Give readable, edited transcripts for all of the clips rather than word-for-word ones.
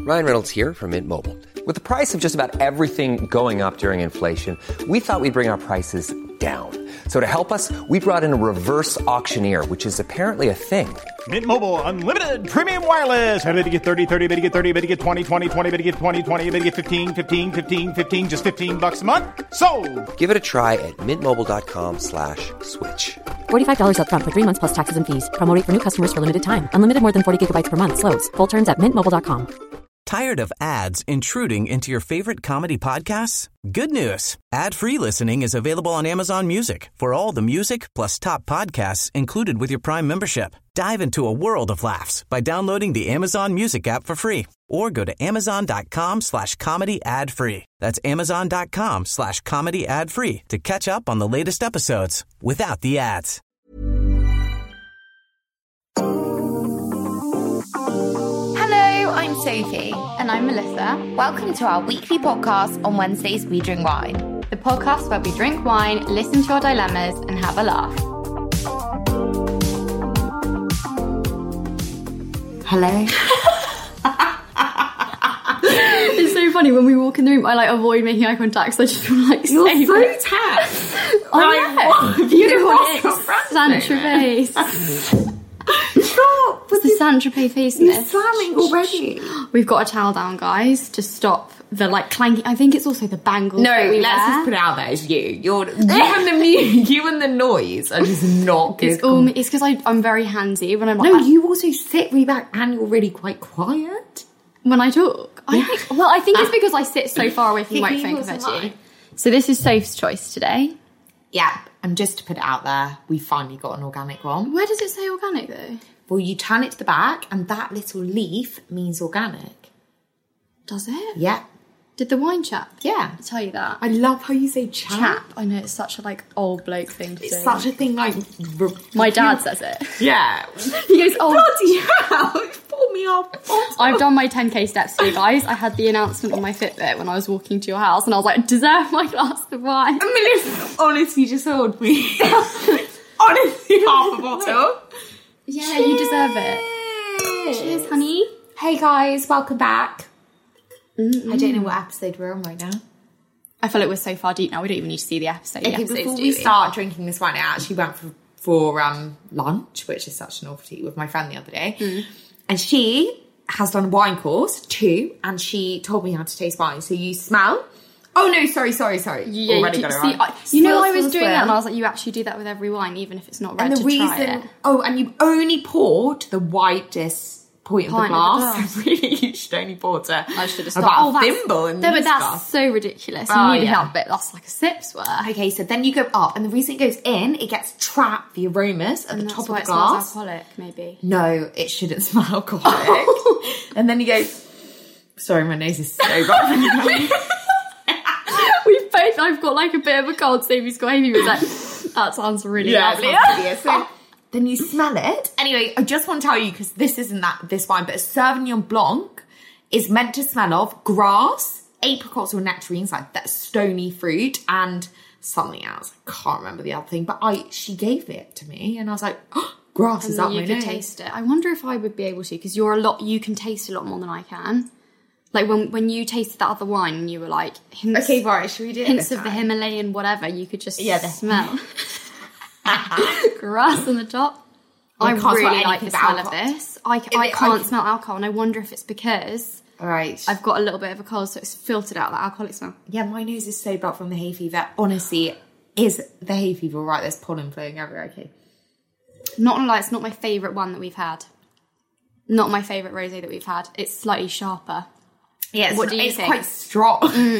Ryan Reynolds here from Mint Mobile. With the price of just about everything going up during inflation, we thought we'd bring our prices down. So to help us, we brought in a reverse auctioneer, which is apparently a thing. Mint Mobile Unlimited Premium Wireless. How to get 30, 30, bit to get 30, bit to get 20, 20, 20, bit to get 20, 20, bit to get 15, 15, 15, 15, just $15 a month? Sold! Give it a try at mintmobile.com/switch. $45 up front for 3 months plus taxes and fees. Promo rate for new customers for limited time. Unlimited more than 40 gigabytes per month. Slows full terms at mintmobile.com. Tired of ads intruding into your favorite comedy podcasts? Good news. Ad-free listening is available on Amazon Music for all the music plus top podcasts included with your Prime membership. Dive into a world of laughs by downloading the Amazon Music app for free or go to amazon.com/comedy ad-free. That's amazon.com/comedy ad-free to catch up on the latest episodes without the ads. I'm Sophie. And I'm Melissa. Welcome to our weekly podcast on Wednesdays We Drink Wine. The podcast where we drink wine, listen to our dilemmas, and have a laugh. Hello. It's so funny when we walk in the room, I avoid making eye contact because I just feel like you're so tense. I know. Beautiful Saint-Tropez. Stop! What's the Saint-Tropez face in You're this? slamming already. We've got a towel down, guys, to stop the clanking. I think it's also the bangles. No, that we let's wear. just put it out there. It's you. You and the noise are just not good. It's because I'm very handsy when I'm No, you also sit really back and you're really quite quiet when I talk. I think it's because I sit so far away from the microphone compared to you. So this is Soph's choice today. Yeah, and just to put it out there, we finally got an organic one. Where does it say organic though? Well, you turn it to the back and that little leaf means organic. Does it? Yeah. Did the wine chap? Yeah. Tell you that. I love how you say chap. I know, it's such a old bloke thing to It's say. such a thing My dad says it. Yeah. He goes, oh. Bloody hell, it's pulled me up. I've done my 10k steps for you guys. I had the announcement on my Fitbit when I was walking to your house and I was like, deserve my glass of wine. Melissa honestly just told me. Honestly, half a bottle. Yeah, Cheers. you deserve it. Cheers, honey. Hey guys, welcome back. I don't know what episode we're on right now. I feel like we're so far deep now, we don't even need to see the episode. Okay, before we start drinking this wine, I actually went for lunch, which is such a novelty, with my friend the other day. And she has done a wine course too, and she told me how to taste wine. So you smell. Oh no, sorry. Yeah, already got it right. I was doing that and I was like, you actually do that with every wine, even if it's not red, try it. Oh, and you only pour to the widest point of the glass. Really, you should only pour to I should have about a thimble in No, this but that's glass. so ridiculous. Oh, You need yeah. help, but that's like a sip's worth. Okay, so then you go up, and the reason it goes in, it gets trapped, the aromas at the top of the It glass. smells alcoholic, maybe. No, it shouldn't smell alcoholic. And then you go, sorry, my nose is so bad. I've got like a bit of a cold, Sophie's got Amy was like, that sounds really lovely. So then you smell it. Anyway, I just want to tell you, because this isn't this wine, but a Sauvignon Blanc is meant to smell of grass, apricots or nectarines, like that stony fruit, and something else. I can't remember the other thing, but she gave it to me, and I was like, oh, grass is up my nose. You could taste it. I wonder if I would be able to, because you can taste a lot more than I can. Like when you tasted that other wine and you were like, hints, okay, right, should we do it hints this of the time? Himalayan whatever, you could just smell. Grass on the top. I really like the smell of this. I can't smell alcohol, and I wonder if it's because I've got a little bit of a cold, so it's filtered out that alcoholic smell. Yeah, my nose is so bad from the hay fever. Honestly, is the hay fever right? There's pollen flowing everywhere. Okay. Not gonna lie, it's not my favourite one that we've had. Not my favourite rosé that we've had. It's slightly sharper. Yeah, what do you it's think? Quite strong.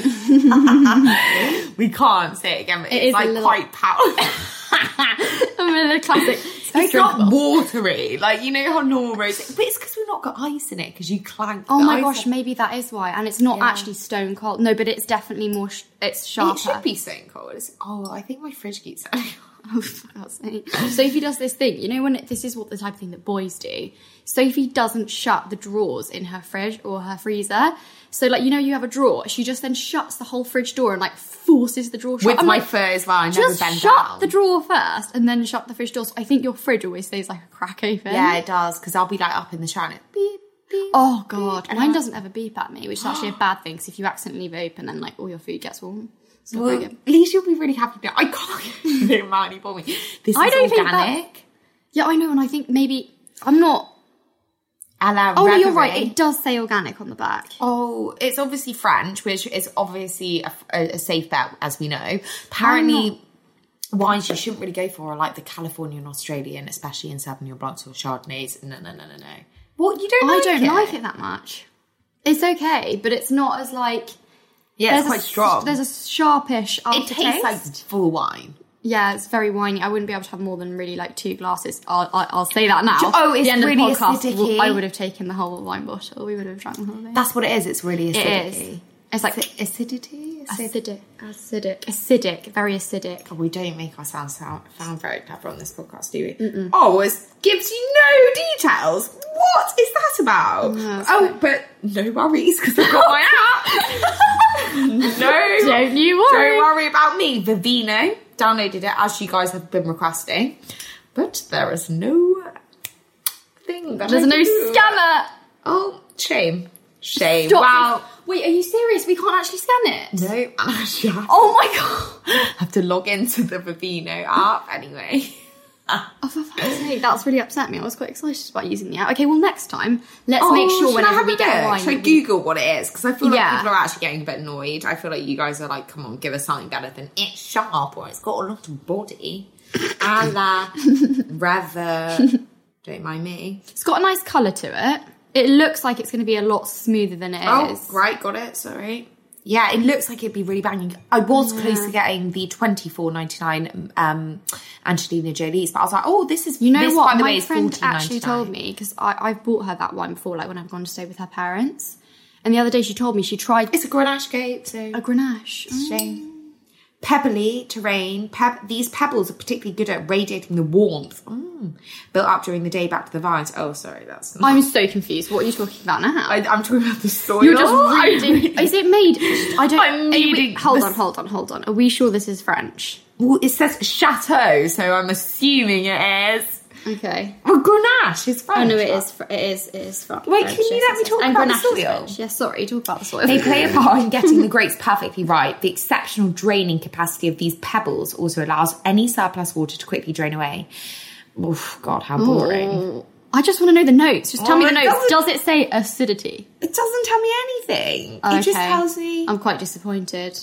We can't say it again, but it's like quite powerful. I'm in the classic. It's not watery, like you know how normal rosé, but it's because we've not got ice in it. Because you clank. Oh my gosh, maybe that is why, and it's not actually stone cold. No, but it's definitely more. It's sharper. It should be stone cold. I think my fridge keeps saying. Oh, for God's sake. Sophie does this thing, you know, this is what the type of thing that boys do. Sophie doesn't shut the drawers in her fridge or her freezer. So, like, you know, you have a drawer. She just then shuts the whole fridge door and, like, forces the drawer shut. With my fur as well, I never bend down. Just shut the drawer first and then shut the fridge door. So I think your fridge always stays like a crack open. Yeah, it does, because I'll be, like, up in the shower and it beep, Beep, Oh, God. beep. Mine doesn't ever beep at me, which is actually a bad thing, because if you accidentally leave it open, then, like, all your food gets warm. It's not very Well, good. at least you'll be really happy now. I can't get the amount you bought me. This I is don't think organic. Yeah, I know, and I think maybe... I'm not... A la Oh, no, you're Reverie. right. It does say organic on the back. Oh, it's obviously French, which is obviously a safe bet, as we know. Apparently, wines you shouldn't really go for are like the California and Australian, especially in Sauvignon Blancs or Chardonnays. No. What, you don't I like don't it? like it that much. It's okay, but it's not as, like... Yeah, it's there's quite strong. There's a sharpish It aftertaste. tastes like full wine. Yeah, it's very winey. I wouldn't be able to have more than really like 2 glasses. I'll say that now. Oh, it's the end really of the podcast, acidic-y. I would have taken the whole wine bottle. We would have drunk the whole thing. That's what it is. It's really acidic. It is. It's like acidity? acidic, very acidic. Oh, we don't make ourselves sound very clever on this podcast, do we? Oh, it gives you no details. What is that about? No, but no worries, because I've got my app. No. Don't you worry. Don't worry about me. Vivino. Downloaded it, as you guys have been requesting. But there is no thing that There's I no can do. scanner. Oh, shame. Shame. Stop. Wow. Wait, are you serious? We can't actually scan it? No, and I actually Oh my god. have to log into the Vivino app anyway. Oh, for fuck's sake, that's really upset me. I was quite excited about using the app. Okay, well, next time, let's make sure whenever we get a wine... Should I that we- Google what it is? Because I feel like Yeah. people are actually getting a bit annoyed. I feel like you guys are like, come on, give us something better than it's sharp or it's got a lot of body. A la don't mind me. It's got a nice colour to it. It looks like it's going to be a lot smoother than it is. Oh, right, got it, sorry. Yeah, it looks like it'd be really banging. I was close to getting the $24.99 Angelina Jolie's, but I was like, oh, this is... You know this, what? by the way, My is friend $14.99. actually told me, because I've bought her that wine before, like when I've gone to stay with her parents. And the other day she told me she tried... It's a Grenache grape, so... a Grenache. Shame. Pebbly terrain. These pebbles are particularly good at radiating the warmth built up during the day back to the vines. Oh, sorry, that's not... I'm so confused. What are you talking about now? I'm talking about the soil. You're just reading... Is it made... I don't... I'm reading Hold the- on. Are we sure this is French? Well, it says chateau, so I'm assuming it is. Okay. Well, Grenache is French. Oh no, it is French. Wait, can you let me talk and about the Grenache is soil? French. Yes, sorry, talk about the soil. They play a part in getting the grapes perfectly right. The exceptional draining capacity of these pebbles also allows any surplus water to quickly drain away. Oof, God, how boring. Oh, I just want to know the notes. Just tell me Oh, the it notes. doesn't- Does it say acidity? It doesn't tell me anything. Okay. It just tells me... I'm quite disappointed.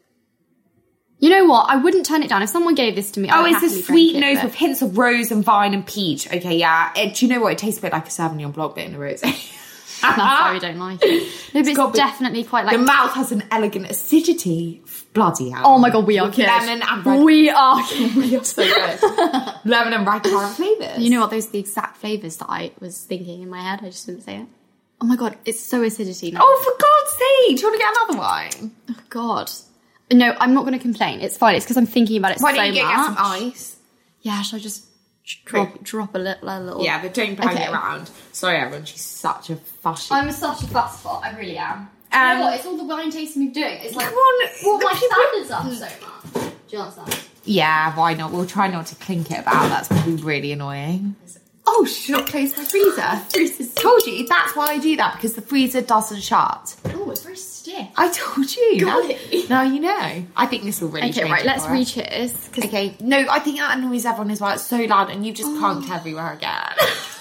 You know what? I wouldn't turn it down. If someone gave this to me, I Oh, would it's a happily sweet drink it, nose but- with hints of rose and vine and peach. Okay, yeah. Do you know what? It tastes a bit like a Sauvignon Blanc bit in a rosé. That's why we don't like it. No, but got it's bit- definitely quite like... The mouth has an elegant acidity. Bloody hell. Oh my god, we are With kids. lemon and red. We are kids. We are so good. Lemon and red currant flavours. You know what? Those are the exact flavours that I was thinking in my head. I just didn't say it. Oh my god, it's so acidity now. Oh, for God's sake. Do you want to get another wine? Oh god. No, I'm not going to complain. It's fine. It's because I'm thinking about it Why so don't you much. get some ice? Yeah, shall I just Quick. drop a little? Yeah, but don't bang Okay. it around. Sorry, everyone. She's such a fussy... I'm such a fuss spot. I really am. You know what? It's all the wine tasting we're doing. It's like, Come on, well, the my people- standards up so much. Do you understand? Yeah, why not? We'll try not to clink it about. That's probably really annoying. Oh, should I close my freezer? Told you, that's why I do that, because the freezer doesn't shut. Oh, it's very stiff. I told you. Golly. Now you know. I think this will really Okay, change right, it let's for read us. cheers. Okay, no, I think that annoys everyone as well. It's so loud and you've just punked everywhere again.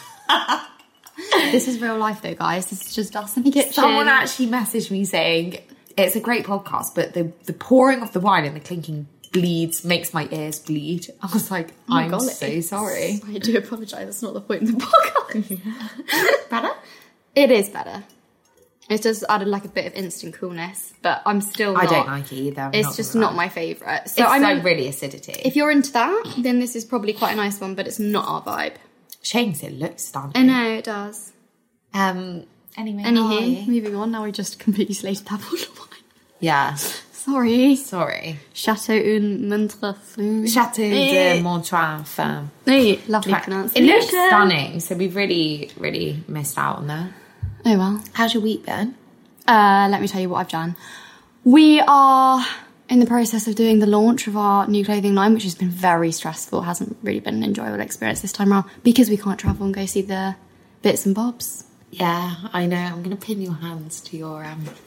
This is real life though, guys. This is just us in the kitchen. Someone actually messaged me saying, it's a great podcast, but the pouring of the wine and the clinking makes my ears bleed. I was like, I'm golly. so sorry. I do apologise. That's not the point of the podcast. Better? It is better. It's just added like a bit of instant coolness, but I'm still I not. don't like it either. I'm It's not just gonna not lie. my favourite. So It's I mean, like really acidity. if you're into that, then this is probably quite a nice one, but it's not our vibe. Shame 'cause it looks stunning. I know, it does. Anyway, Anywho, moving on. Now we just completely slated that bottle of wine. yeah. Sorry. Sorry. Chateau un Montrefou. Chateau de Montrefou. Hey, lovely It pronunciation. looks stunning, so we've really, really missed out on that. Oh well. How's your week been? Let me tell you what I've done. We are in the process of doing the launch of our new clothing line, which has been very stressful. It hasn't really been an enjoyable experience this time around because we can't travel and go see the bits and bobs. Yeah, I know. I'm going to pin your hands to your...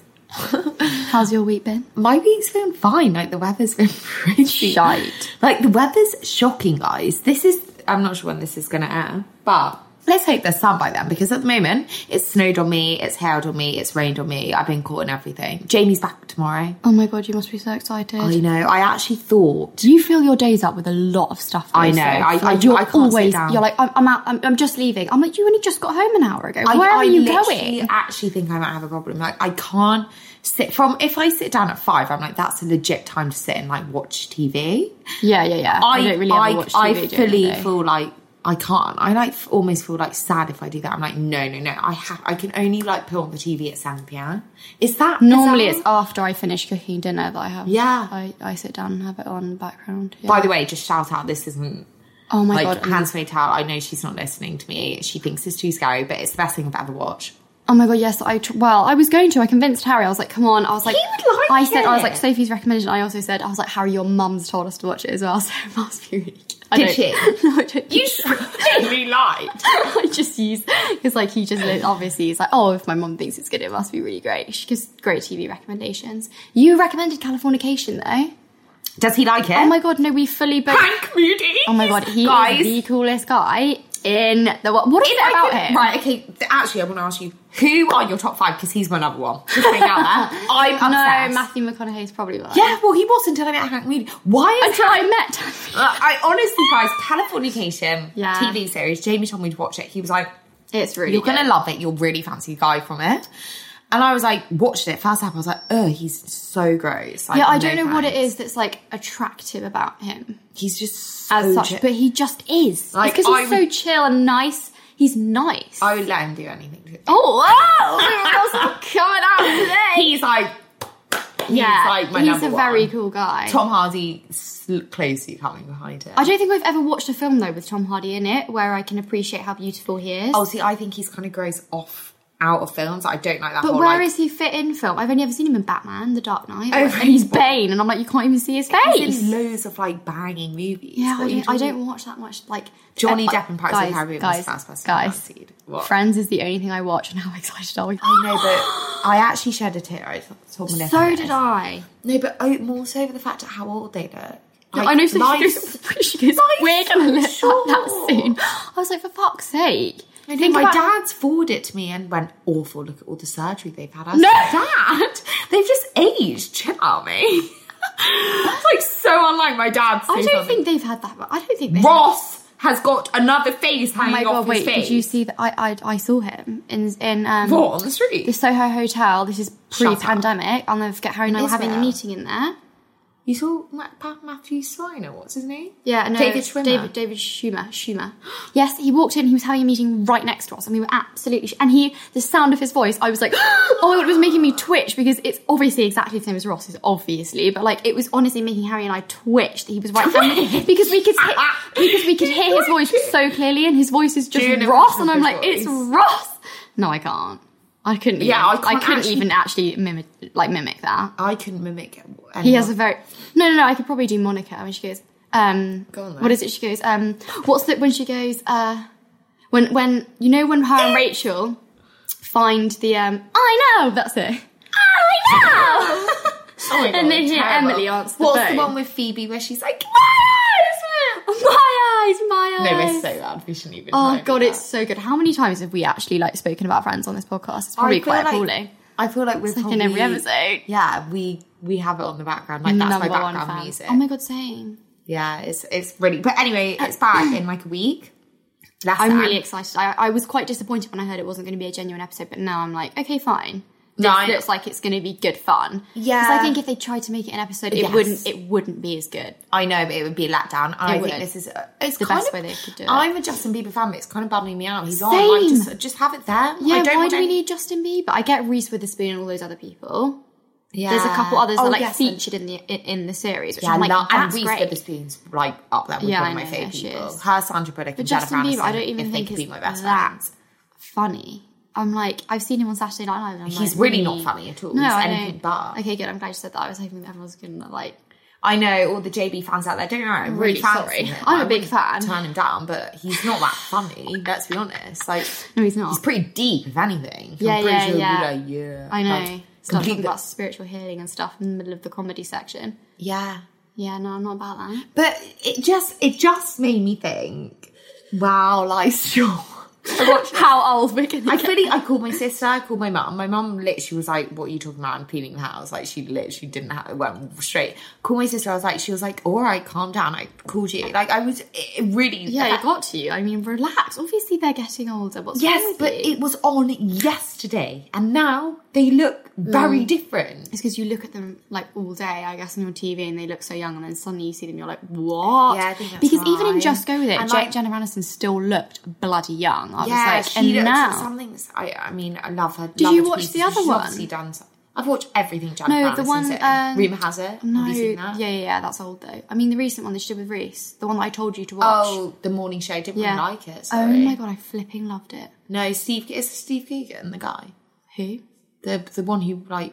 How's your week been? My week's been fine. Like, the weather's been pretty... Shite. Like, the weather's shocking, guys. I'm not sure when this is going to air, but... Let's hope there's sun by then, because at the moment, it's snowed on me, it's hailed on me, it's rained on me, I've been caught in everything. Jamie's back tomorrow. Oh my God, you must be so excited. I know, I actually thought... Do you fill your days up with a lot of stuff? I know, I can't sit down. You're like, I'm out, I'm just leaving. I'm like, you only just got home an hour ago. Where are you going? I actually think I might have a problem. Like, I can't sit if I sit down at 5, I'm like, that's a legit time to sit and, like, watch TV. Yeah. I don't really ever watch TV. I fully feel like I can't. I like almost feel like sad if I do that. I'm like, no. I can only like put on the TV at 7 p.m. Is that normally it's after I finish cooking dinner that I have? Yeah, I sit down and have it on in the background. Yeah. By the way, just shout out. This isn't. Oh my God, Handmaid's Tale. I know she's not listening to me. She thinks it's too scary, but it's the best thing I've ever watched. Oh my God, yes. I was going to. I convinced Harry. I was like, come on. I was like, he would like it. I was like, Sophie's recommended. I also said, I was like, Harry, your mum's told us to watch it as well, so it must be really good. Did she? No, I don't. You really lied. I just use, because like he just obviously he's like, oh, if my mum thinks it's good, it must be really great. She gives great TV recommendations. You recommended Californication though. Does he like it? Oh my God, no, we fully both. Hank Moody. Oh my God, he is the coolest guy in the world. What is it about him? Right, okay, actually I want to ask you, who are your top 5? Because he's my number one. Just hang out there. I'm obsessed. No, Matthew McConaughey's probably one. Yeah, well, he was until I met Hank Moody. Why is until I met I honestly, guys, Californication yeah. TV series, Jamie told me to watch it. He was like, it's really you're good. going to love it. You'll really fancy the guy from it. And I was like, watched it first half. I was like, oh, he's so gross. Like, yeah, I don't know what it is that's like attractive about him. He's just so as such, but he just is. Like, because he's so chill and nice. He's nice. I would let him do anything to him. Oh, wow! Coming out today. He's like, he's a very cool guy. Tom Hardy closely coming behind it. I don't think I've ever watched a film though with Tom Hardy in it where I can appreciate how beautiful he is. Oh, see, I think he's kind of gross out of films. I don't like that. But whole, where like, is he fit in film? I've only ever seen him in Batman, The Dark Knight, and he's Bane, and I'm like, you can't even see his face. He's in loads of like banging movies. Yeah, I don't watch that much. Like Johnny Depp and Pirates of the Caribbean was the first person I fancied. Friends is the only thing I watch, and how excited are we? I know, but I actually shed a tear. I saw Melissa. So did I. No, but more so over the fact of how old they look. Like, I know, so she goes, we're gonna live that soon. I was like, for fuck's sake. I think my dad's forwarded it to me and went, awful, look at all the surgery they've had. I was no! like, Dad, they've just aged. Chill out, me. It's like so unlike my dad. I don't think they've had that. I don't think they Ross has got another face hanging off his face. Did you see that? I saw him in what, on the street? The Soho Hotel. This is pre-pandemic. I'll never forget. Harry and I were having a meeting in there. You saw Matthew Swiner, what's his name? Yeah, no, David Schumer. Yes, he walked in, he was having a meeting right next to us, and we were absolutely... the sound of his voice, I was like, oh my God, it was making me twitch, because it's obviously exactly the same as Ross's, obviously, but like, it was honestly making Harry and I twitch that he was right there, because we could hear his voice so clearly, and his voice is just Ross, and I'm like, it's Ross! No, I can't. I couldn't. Yeah, I couldn't even actually mimic that. I couldn't mimic it. He has a very no. I could probably do Monica when she goes. Go on, then. What is it? She goes. When she goes? When you know when her and Rachel find the I know, that's it. I know. Oh my God, and then hear Emily answer the phone. What's the one with Phoebe where she's like, my eyes. No, we're so bad. We shouldn't even. Oh God, it's so good. How many times have we actually like spoken about Friends on this podcast? It's probably quite appalling. I feel like we're like in every episode. Yeah, we have it on the background. Like that's my background music. Oh my God, same. Yeah, it's really. But anyway, it's back in like a week. I'm really excited. I was quite disappointed when I heard it wasn't going to be a genuine episode, but now I'm like, okay, fine. It looks like it's going to be good fun. Yeah, because I think if they tried to make it an episode, it wouldn't be as good. I know, but it would be a letdown. And I think this is it's the best way they could do it. I'm a Justin Bieber fan, but it's kind of bumming me out. He's on, like, just have it there. Yeah, why do we need Justin Bieber? I get Reese Witherspoon and all those other people. Yeah, there's a couple others that featured in the series. Which I'm like, that's Reese great. Witherspoon's like up there with one of my favourite people. Her, Sandra Bullock, and Jennifer Aniston. I don't even think it's my best that friends. Funny. I'm like, I've seen him on Saturday Night Live. He's really not funny at all. No, He's I anything but. Okay, good. I'm glad you said that. I was hoping that everyone was going to like. I know all the JB fans out there. Don't know. I'm really sorry. I'm a big fan. Turn him down, but he's not that funny. Let's be honest. Like, no, he's not. He's pretty deep, if anything. Yeah. I know. Start talking about spiritual healing and stuff in the middle of the comedy section. Yeah. Yeah, no, I'm not about that. But it just made me think, wow, like, sure. How old we're gonna get. I called my sister, I called my mum. My mum literally was like, what are you talking about? I'm cleaning the house. Like, she literally didn't have it, went straight. Called my sister, she was like, all right, calm down. I called you. Like, it really... Yeah, it got to you. I mean, relax. Obviously, they're getting older. What's wrong with but you? it was on yesterday. And now they look very different. It's because you look at them, like, all day, I guess, on your TV, and they look so young, and then suddenly you see them, you're like, what? Yeah, I think that's because right. even in Just Go With It, And Jennifer Aniston still looked bloody young. I was like, she and looks now... something's... I mean, I love her. Did you watch the other one? Obviously done... I've watched everything Jennifer Aniston's in. Rumour Has It. No, have you seen that? Yeah, that's old though. I mean, the recent one that she did with Reese, the one that I told you to watch. Oh, the morning show. Didn't really like it. Sorry. Oh my god, I flipping loved it. No, is Steve Coogan the guy? Who? The one who like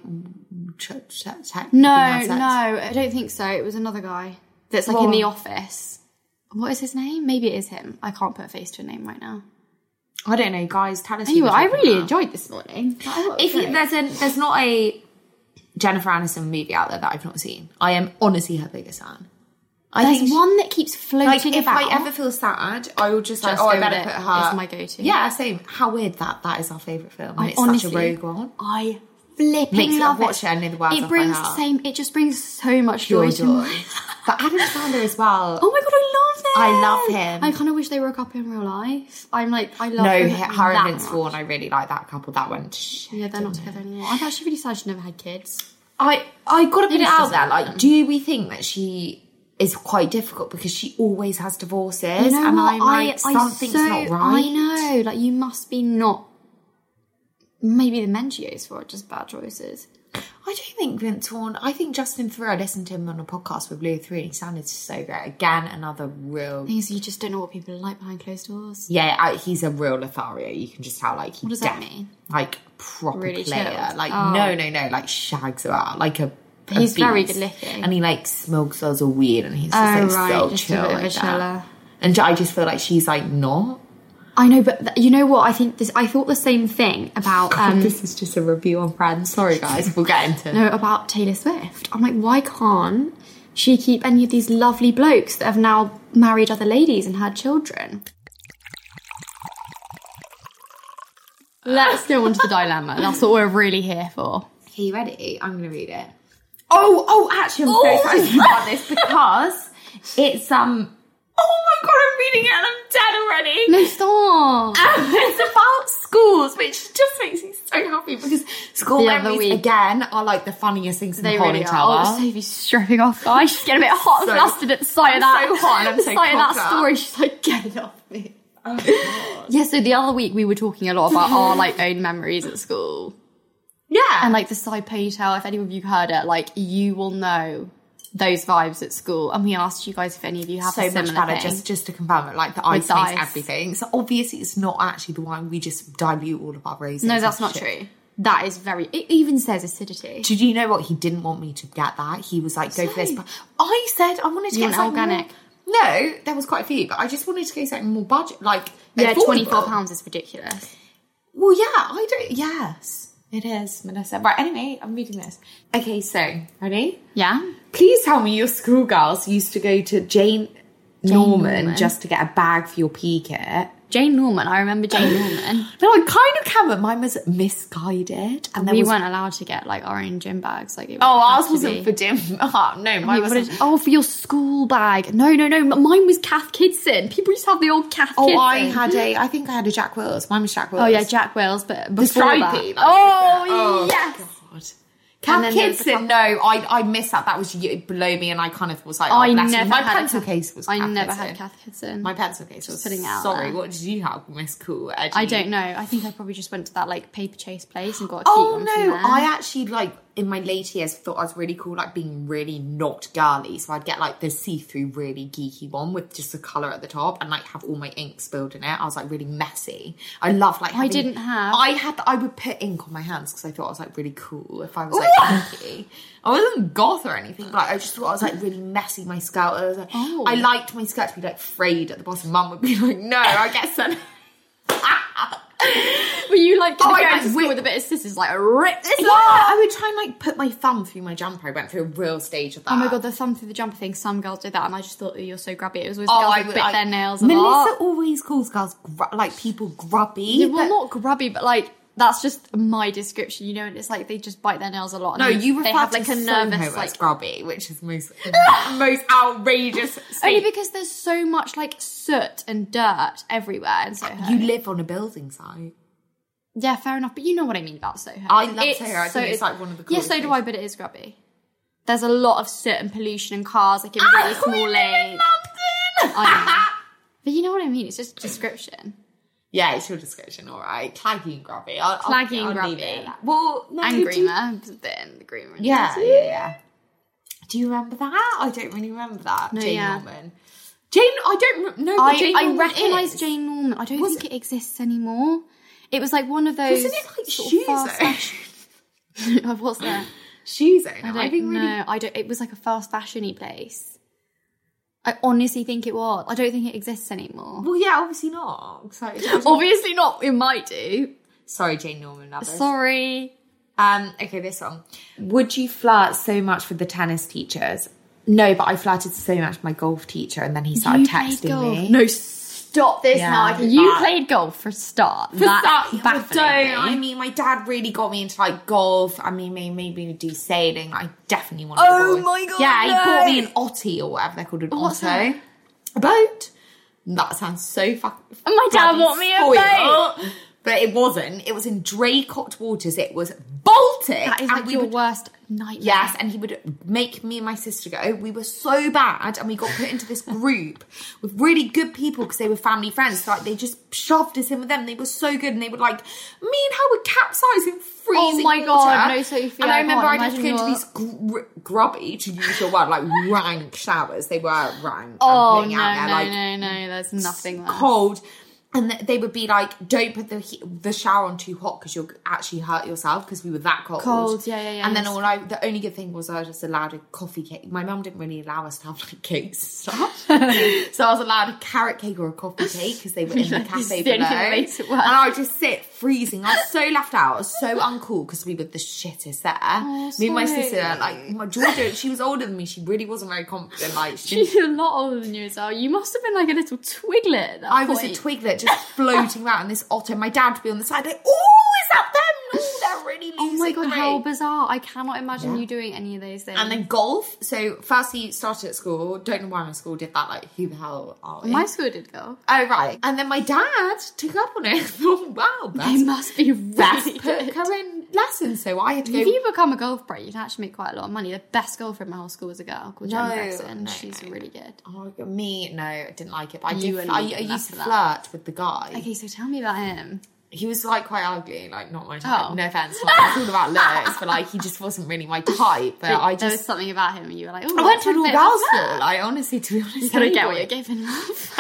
No, I don't think so. It was another guy that's like in The Office. What is his name? Maybe it is him. I can't put a face to a name right now. I don't know, guys. Tell us. Anyway, I really enjoyed this morning. There's not a Jennifer Aniston movie out there that I've not seen. I am honestly her biggest fan. There's one that keeps floating if about. I ever feel sad, I will just Just I Go better With put It her. is my go-to. Yeah, same. How weird that is our favourite film. And it's honestly, such a rogue one. I flipping Makes love it. Watch it. I know the words It off brings by heart. it just brings so much joy to me. But Adam Sandler as well. Oh my god, I love him. I love him. I kind of wish they broke up in real life. I love her him and Vince Vaughn. I really like that couple. That went to shit. Yeah, they're not together anymore. I'm actually really sad she never had kids. I got to put it out there. Like, them. do we think that she is quite difficult because she always has divorces? You know and what? I'm like, something's not right. I know. Like, you must be not. Maybe the men she goes for are just bad choices. I don't think Vince Vaughn. I think Justin Theroux. I listened to him on a podcast with Louis Theroux and he sounded so great. Again, another real... Things you just don't know what people are like behind closed doors. Yeah, he's a real Lothario. You can just tell, like, what does that mean? Like, proper really player. chilled. Like, no, like, shags her out. Like a He's beast. very good looking. And he, like, smokes loads of weed and he's just, like, so just chill a bit of a like chiller. that. And I just feel like she's, like, not... I know, but you know what? I thought the same thing about... this is just a review on Friends. Sorry, guys. We'll get into it. No, about Taylor Swift. I'm like, why can't she keep any of these lovely blokes that have now married other ladies and had children? Let's go on to the dilemma. That's what we're really here for. Okay, you ready? I'm going to read it. Oh, actually, I'm so excited about this because it's, oh my god, I'm reading it and I'm dead already. No, stop. It's about schools, which just makes me so happy because school memories, again, are like the funniest things in the whole really entire. Oh, Sophie's stripping off, guys. She's getting a bit hot and flustered at the sight of that. So hot and I'm so sight of that cocked up. story. She's like, get it off me. Oh, yeah, so the other week we were talking a lot about our like own memories at school. Yeah. And like the side ponytail, if any of you heard it, like you will know those vibes at school. And we asked you guys if any of you have so a similar much better, thing. just to confirm it, like the ice makes everything. So obviously it's not actually the wine, we just dilute all of our raisins. No, that's not true. That is it even says acidity. Did you know what? He didn't want me to get that. He was like, go for this. But I said I wanted to get something organic. No, there was quite a few, but I just wanted to go something more budget, like yeah, affordable. £24 is ridiculous. Well, yeah, yes, it is, Melissa. Right, anyway, I'm reading this. Okay, so, ready? Yeah? Please tell me your schoolgirls used to go to Jane Norman just to get a bag for your PE kit. Jane Norman, I remember Jane Norman. No, I kind of can, but mine was misguided. And we weren't allowed to get like our own gym bags. Like, ours wasn't for gym. No, mine was. For your school bag. No. Mine was Cath Kidston. People used to have the old Cath Kidston. I think I had a Jack Wills. Mine was Jack Wills. Oh yeah, Jack Wills, but the stripey. Yes. God. Cath Kidston, no, I missed that. That was below me, and I kind of was like, my pencil case was. I never had Cath Kidston. My pencil case was. Putting out. Sorry, there. what did you have, Miss Cool? Edgy? I don't know. I think I probably just went to that like paper chase place and got a cute one from there. I actually like in my later years, thought I was really cool, like being really not girly. So I'd get like the see-through, really geeky one with just the colour at the top and like have all my ink spilled in it. I was like really messy. I love like I didn't have. I would put ink on my hands because I thought I was like really cool if I was like inky. I wasn't goth or anything, but like, I just thought I was like really messy. My skirt, I was like, I liked my skirt to be like frayed at the bottom. Mum would be like, no, I get sun. Were you like going to school with a bit of scissors, like rip this off? I would try and like put my thumb through my jumper. I went through a real stage of that. Oh my god, the thumb through the jumper thing. Some girls do that, and I just thought, you're so grubby. It was always girls who bit their nails a lot. Melissa always calls girls like people grubby. Yeah, well, not grubby, but like that's just my description, you know. And it's like they just bite their nails a lot. No, you refer they have to like a nervous like grubby, which is most outrageous. Only because there's so much like soot and dirt everywhere in Soho. You live on a building site. Yeah, fair enough. But you know what I mean about Soho. I love Soho. I think it's like one of the coolest Yeah, so do I, but it is grubby. There's a lot of soot and pollution and cars like in really small lanes. I know. But you know what I mean? It's just a description. Yeah, it's your description, all right. Claggy and grubby. Claggy and grubby. Well, no, and Grima. Then the Grima. Yeah. Do you remember that? I don't really remember that. No, Jane yeah. Norman. I don't know what Jane Norman recognise is. Jane Norman. I don't think it exists anymore. It was like one of those. Wasn't it like sort of fast fashion? What's that? Shoes. I don't know. It was like a fast fashion-y place. I honestly think it was. I don't think it exists anymore. Well, yeah, obviously not. So, obviously not. It might do. Sorry, Jane Norman lovers. Sorry. Okay, this one. Would you flirt so much with the tennis teachers? No, but I flirted so much with my golf teacher, and then he started texting me. No, stop this now. You played golf for a start. Don't. I mean, my dad really got me into like golf. I mean, maybe do sailing. I definitely wanted to go. Oh my god! Yeah, he bought me an Otty or whatever they're called, an Otto. A boat. That sounds so fucking. My dad bought me a boat. But it wasn't. It was in Draycott Waters. It was Baltic. That is like your worst nightmare. Yes, and he would make me and my sister go. We were so bad, and we got put into this group with really good people because they were family friends. So, like, they just shoved us in with them. They were so good, and they would like me and her would capsize in freezing water. Oh my god, no, Sophie. And I remember I'd have to go into these grubby, to use your word, like rank showers. They were rank. Oh no, no, there's nothing less. Cold. And they would be like, don't put the shower on too hot because you'll actually hurt yourself, because we were that cold. Yeah. And then the only good thing was I was just allowed a coffee cake. My mum didn't really allow us to have like cakes and stuff. So I was allowed a carrot cake or a coffee cake because they were in the cafe below. And I would just sit freezing. I was so left out. I was so uncool because we were the shittest there. Me and my sister, like my Georgia, she was older than me. She really wasn't very confident. Like she's a lot older than you as well. You must have been like a little twiglet at that point. I was a twiglet just floating around in this Otto. My dad would be on the side like, oh, is that them? Oh, they're really losing. Oh my god, how bizarre. I cannot imagine you doing any of those things. And then golf. So firstly started at school. Don't know why my school did that. Like, who the hell are we? My school did golf. Oh, right. And then my dad took up on it. Oh, wow. They must be really good. Put her in lessons. So I had to go. If you become a golf pro, you'd actually make quite a lot of money. The best golfer in my whole school was a girl called Jen Gregson. She's really good. Oh, me? No, I didn't like it. But I used to flirt with the guy. Okay, so tell me about him. He was like quite ugly, like not my type. No offense, like, it's all about looks, but like he just wasn't really my type. But there was something about him, and you were like, oh, I went to an all girls school. Like, honestly, to be honest, you gotta get what you're giving, love.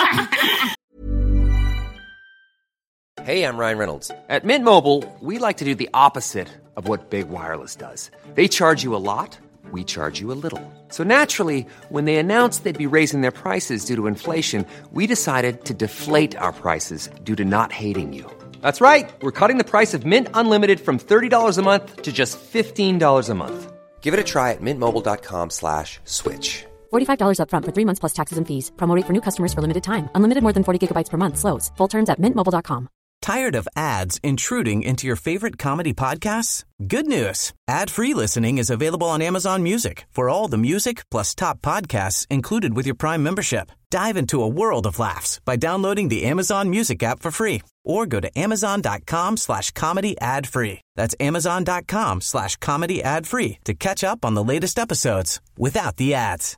Hey, I'm Ryan Reynolds. At Mint Mobile, we like to do the opposite of what Big Wireless does. They charge you a lot. We charge you a little. So naturally, when they announced they'd be raising their prices due to inflation, we decided to deflate our prices due to not hating you. That's right. We're cutting the price of Mint Unlimited from $30 a month to just $15 a month. Give it a try at mintmobile.com/switch. $45 up front for 3 months plus taxes and fees. Promo rate for new customers for limited time. Unlimited more than 40 gigabytes per month. Slows full terms at mintmobile.com. Tired of ads intruding into your favorite comedy podcasts? Good news. Ad-free listening is available on Amazon Music for all the music plus top podcasts included with your Prime membership. Dive into a world of laughs by downloading the Amazon Music app for free or go to amazon.com/comedy ad-free. That's amazon.com/comedy ad-free to catch up on the latest episodes without the ads.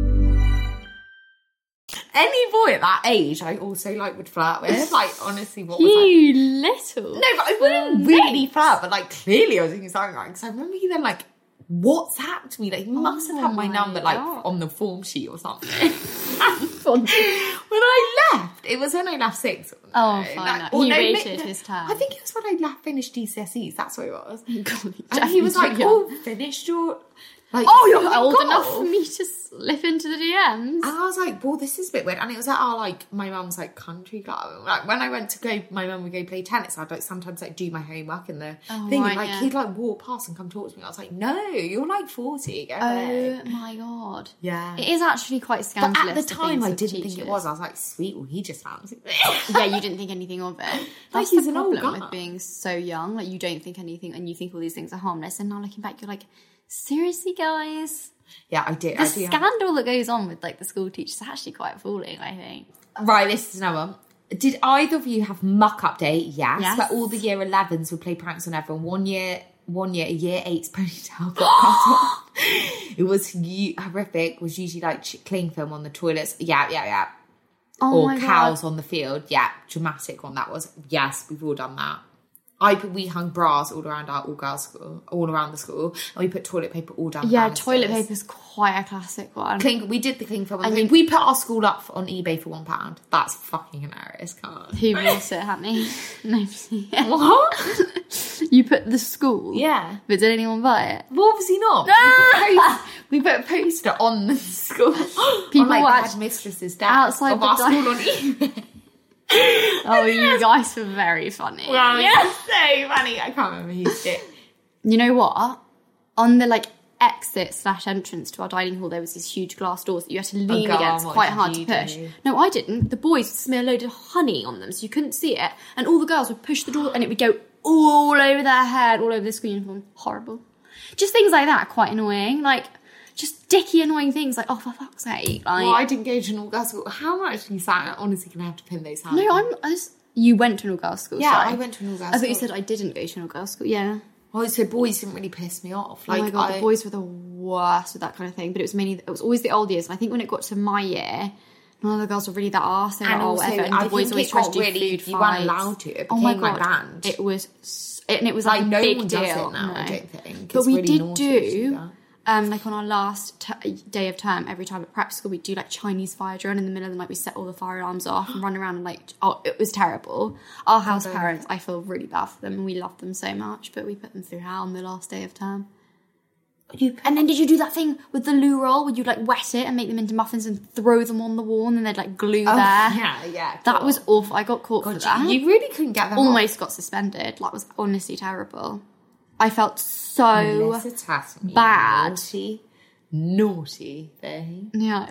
Any boy at that age, I also like would flirt with. Like, honestly, what was you little? No, but I wouldn't really flirt. But like, clearly, I was thinking something wrong because I remember he then like WhatsApped me. Like, he must have had my number, like, on the form sheet or something. When I left, it was when I left 6th. Oh, fine. Like, he rated his time. I think it was when I finished GCSEs. That's what it was. God, and he was like, finished your... Like, you're old enough for me to slip into the DMs. And I was like, well, this is a bit weird. And it was at our, like, my mum's, like, country club. Like, when I went to go, my mum would go play tennis, I'd, like, sometimes, like, do my homework in the thing. Right, and, like, he'd, like, walk past and come talk to me. I was like, no, you're, like, 40. Go away. Oh, my God. Yeah. It is actually quite scandalous. But at the time, I didn't think it was. I was like, sweet, well, he just found it. Yeah, you didn't think anything of it. That's the problem with being so young. Like, you don't think anything, and you think all these things are harmless. And now looking back, you're like, seriously, guys? Yeah, I did. The scandal that goes on with, like, the school teachers is actually quite appalling, I think. Right, this is another one. Did either of you have muck-up day? Yes. Where all the year 11s would play pranks on everyone. One year, a year 8's ponytail got cut off. It was horrific. It was usually, like, cling film on the toilets. Yeah. Oh, or cows on the field. Yeah, dramatic one that was. Yes, we've all done that. We hung bras all around our all-girls school, all around the school, and we put toilet paper all down. Yeah, toilet paper is quite a classic one. We did the cling film. We put our school up on eBay for £1. That's fucking hilarious. Come on. Who bought it, Hammy? Nobody. What? You put the school? Yeah. But did anyone buy it? Well, obviously not. We put a poster on the school. People on, like, were the headmistress's desk outside of our school on eBay. Oh, you guys were very funny. Well, yeah, so funny. I can't remember who did. You know what? On the, like, exit/entrance to our dining hall, there was these huge glass doors that you had to lean against, quite hard to push. No, I didn't. The boys would smear a load of honey on them so you couldn't see it, and all the girls would push the door and it would go all over their head, all over the school uniform. Horrible. Just things like that, quite annoying. Like, just dicky annoying things, like, oh, for fuck's sake. Like, well, I didn't go to an all-girls school. How much you sat? Honestly, gonna have to pin those hands. No, you went to an all-girls school. Yeah, sorry. I went to an all-girls school. I thought you said I didn't go to an all-girls school. Yeah. Oh, so boys didn't really piss me off. Like, oh my God, the boys were the worst with that kind of thing. But it was always the old years. And I think when it got to my year, none of the girls were really that arse. They were like, whatever. And the boys always tried to do food fights. You weren't allowed to. It became my band. It was like a no big one deal. Does it now, I don't think. But we really did do... like on our last day of term, every time at prep school, we'd do like Chinese fire drill, and in the middle of the night we set all the fire alarms off and run around and it was terrible. Our house parents, I feel really bad for them, and we loved them so much, but we put them through hell on the last day of term. And then did you do that thing with the loo roll where you'd like wet it and make them into muffins and throw them on the wall and then they'd like glue there? Yeah. That was awful. I got caught for that. You really couldn't get them Almost got suspended. That was honestly terrible. I felt so bad. Naughty thing. Yeah.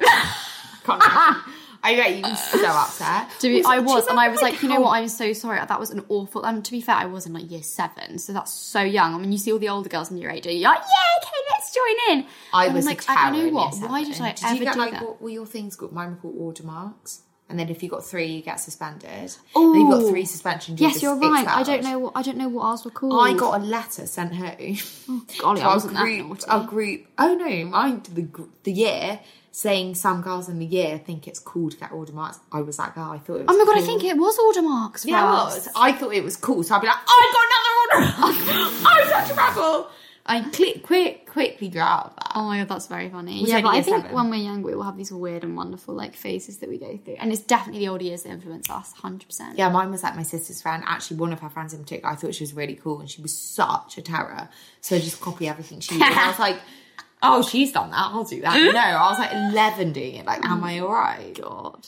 I bet you were so upset. I was like, you know what, I'm so sorry. That was an awful... And to be fair, I was in like year 7, so that's so young. I mean, you see all the older girls in year 8, you're like, yeah, okay, let's join in. I was like, you know what, why did I ever do that? What were your things called? Mine were called order marks. And then if you got 3, you get suspended. Oh, then you got 3 suspensions. Yes, you're right. I don't know what ours were called. I got a letter sent home. Oh, golly, I wasn't that naughty. Our group. Oh no, mine to the year saying some girls in the year think it's cool to get order marks. I was that girl. I thought it was. Oh my God, cool. I think it was order marks. Yeah, it was. I thought it was cool, so I'd be like, oh, I got another order mark. I'm such a rebel. I quickly grew out of that. Oh my God, that's very funny. Yeah, but I think when we're young, we will have these weird and wonderful like phases that we go through. And it's definitely the older years that influence us, 100%. Yeah, mine was like my sister's friend. Actually, one of her friends in particular, I thought she was really cool and she was such a terror. So I just copy everything she did. And I was like, oh, she's done that, I'll do that. No, I was like 11 doing it. Like, am I all right? God.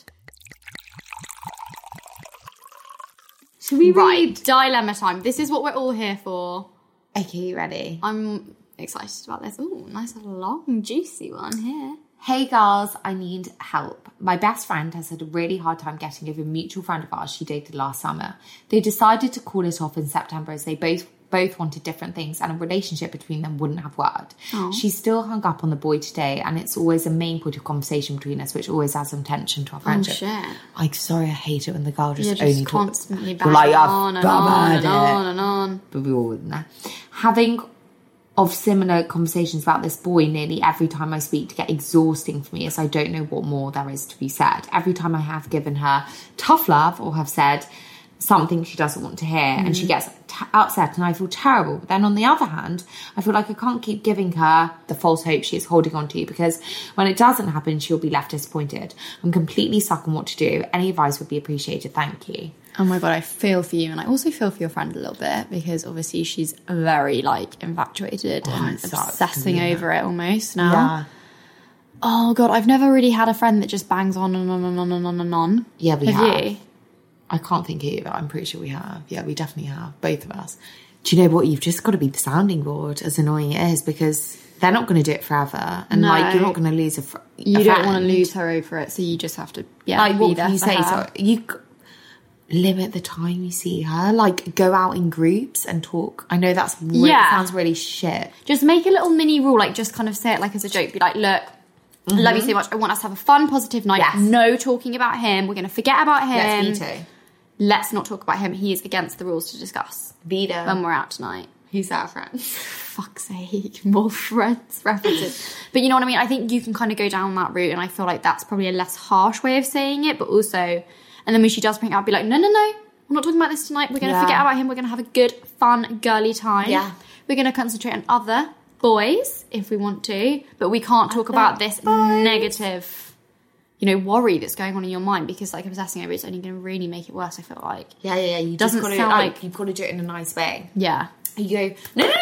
Should we read? Dilemma time. This is what we're all here for. Okay, you ready? I'm excited about this. Oh, nice long, juicy one here. Hey girls, I need help. My best friend has had a really hard time getting over a mutual friend of ours she dated last summer. They decided to call it off in September as they both wanted different things and a relationship between them wouldn't have worked. Oh. She's still hung up on the boy today and it's always a main point of conversation between us, which always adds some tension to our friendship. Oh, shit. I'm sorry, I hate it when the girl just only constantly banging on and on. But we all wouldn't know. Having of similar conversations about this boy nearly every time I speak to get exhausting for me as I don't know what more there is to be said. Every time I have given her tough love or have said something she doesn't want to hear, and she gets upset, and I feel terrible. But then on the other hand, I feel like I can't keep giving her the false hope she is holding on to, because when it doesn't happen, she'll be left disappointed. I'm completely stuck on what to do. Any advice would be appreciated. Thank you. Oh my God, I feel for you. And I also feel for your friend a little bit, because obviously she's very, like, infatuated and obsessing over it almost now. Yeah. Oh God, I've never really had a friend that just bangs on and on and on and on and on. Yeah, we have. You? I can't think either. I'm pretty sure we have. Yeah, we definitely have. Both of us. Do you know what? You've just got to be the sounding board, as annoying it is, because they're not going to do it forever. And, like, you're not going to lose a friend. You don't want to lose her over it, so you just have to, like, be what there can you for say? her. So you limit the time you see her. Like, go out in groups and talk. I know that's sounds really shit. Just make a little mini rule, like, just kind of say it like as a joke. Be like, look, love you so much. I want us to have a fun, positive night. Yes. No talking about him. We're going to forget about him. Let's veto. Let's not talk about him. He is against the rules to discuss. Veto. When we're out tonight. Who's our friend? Fuck's sake. More friends references. But you know what I mean? I think you can kind of go down that route, and I feel like that's probably a less harsh way of saying it, but also, and then when she does bring it up, be like, no, we're not talking about this tonight. We're going to forget about him. We're going to have a good, fun, girly time. Yeah. We're going to concentrate on other boys if we want to, but we can't talk about this negative, worry that's going on in your mind, because, like, obsessing over it's only going to really make it worse, I feel like. Yeah. You doesn't just gotta, sound like you've got to do it in a nice way. Yeah. You go, no.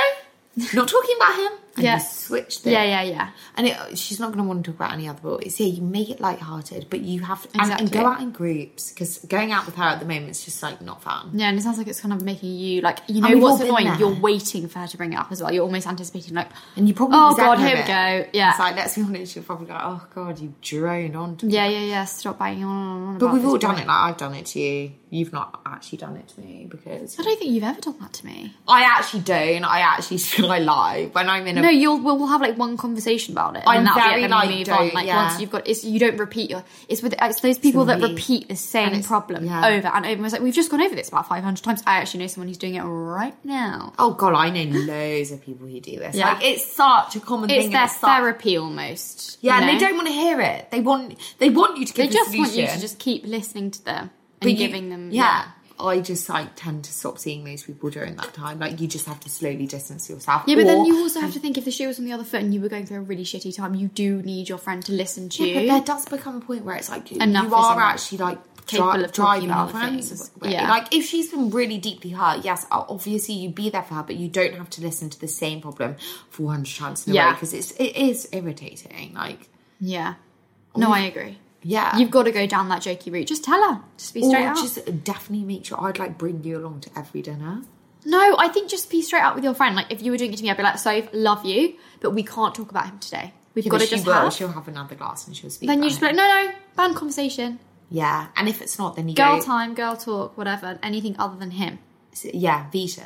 Not talking about him. And you switch it. Yeah. And she's not going to want to talk about any other boys. Yeah, you make it lighthearted, but you have to... Exactly. And go out in groups, because going out with her at the moment is just, like, not fun. Yeah, and it sounds like it's kind of making you, like, we've what's all been annoying? there. You're waiting for her to bring it up as well. You're almost anticipating, like... And you probably oh, resent God, her here a we bit. go. Yeah. It's like, let's be honest, she'll probably go, oh, God, you droned on to me. Yeah. Stop banging on. But about we've this all done boy. it. Like, I've done it to you. You've not actually done it to me, because... I don't think you've ever done that to me. I actually don't. Should I lie? When I'm in a... No, we'll have, like, one conversation about it. I'm and that'll very, be it, like, then move don't, on. Like, yeah. once you've got... you don't repeat it's those people that really- repeat the same problem over and over. It's like, we've just gone over this about 500 times. I actually know someone who's doing it right now. Oh, God, I know loads of people who do this. Yeah. Like, it's such a common thing. It's their therapy almost. Yeah, you know? and they don't want to hear it. They want you to give They the just solution. want you to just keep listening to them But and giving them... Yeah. I just, like, tend to stop seeing those people during that time. Like, you just have to slowly distance yourself. Yeah, but then you also have to think, if the shoe was on the other foot and you were going through a really shitty time, you do need your friend to listen to you. Yeah, but there does become a point where it's like, Enough you are is enough. actually, like, Capable of talking driving about your friends. things. away. Yeah. Like, if she's been really deeply hurt, yes, obviously you be there for her, but you don't have to listen to the same problem 400 times in a row, because it is irritating. Like, Yeah. No, I agree. yeah. You've got to go down that jokey route. Just tell her. Just be straight out. Just definitely make sure I'd, like, bring you along to every dinner. No, I think just be straight out with your friend. Like, if you were doing it to me, I'd be like, Soph, love you, but we can't talk about him today. We've got to just have... She'll have another glass and she'll speak Then you about just be it. like, no, ban conversation. Yeah, and if it's not, then you Girl go... time, girl talk, whatever. Anything other than him. Yeah, veto.